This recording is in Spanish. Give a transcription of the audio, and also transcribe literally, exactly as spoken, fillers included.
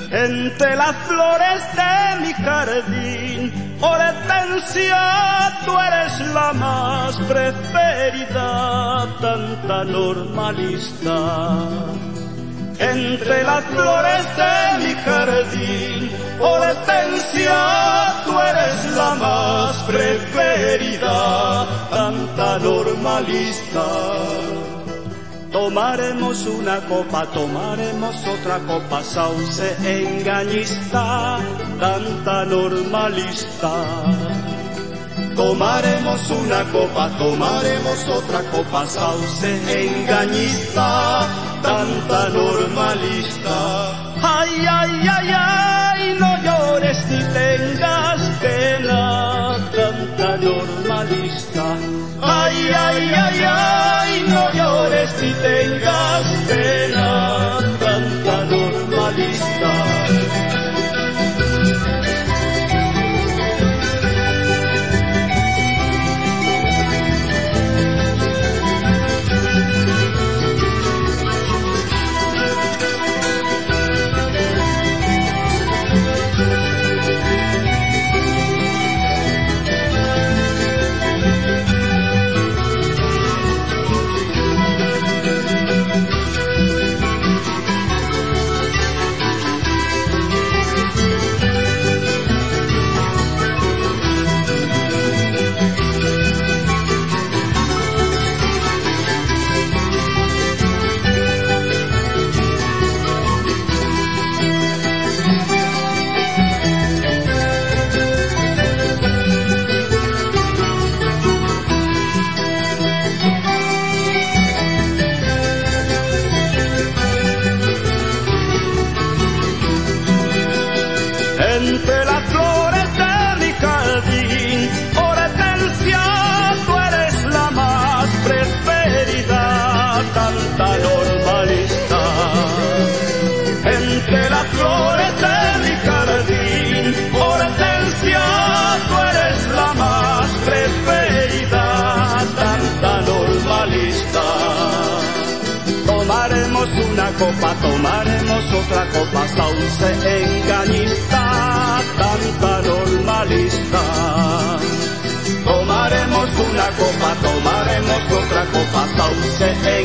Entre las flores de mi jardín, Hortensia, tú eres la más preferida, tanta normalista. Entre las flores de mi jardín, Hortensia, tú eres la más preferida, tanta normalista. Tomaremos una copa, tomaremos otra copa, sauce engañista, tanta normalista. Tomaremos una copa, tomaremos otra copa, sauce engañista, tanta normalista. Ay, ay, ay, ay, no llores ni tengas pena, tanta normalista. Ay, ay, ay, ay, no llores ni tengas pena, tanta normalista. Entre las flores de mi jardín, Hortensia, tú eres la más preferida, tanta normalista. Entre las flores de mi jardín, Hortensia, tú eres la más preferida, tanta normalista. Tomaremos una copa, tomaremos otra copa, sauce engañista, tanta normalista. Tomaremos una copa, tomaremos otra copa, sauce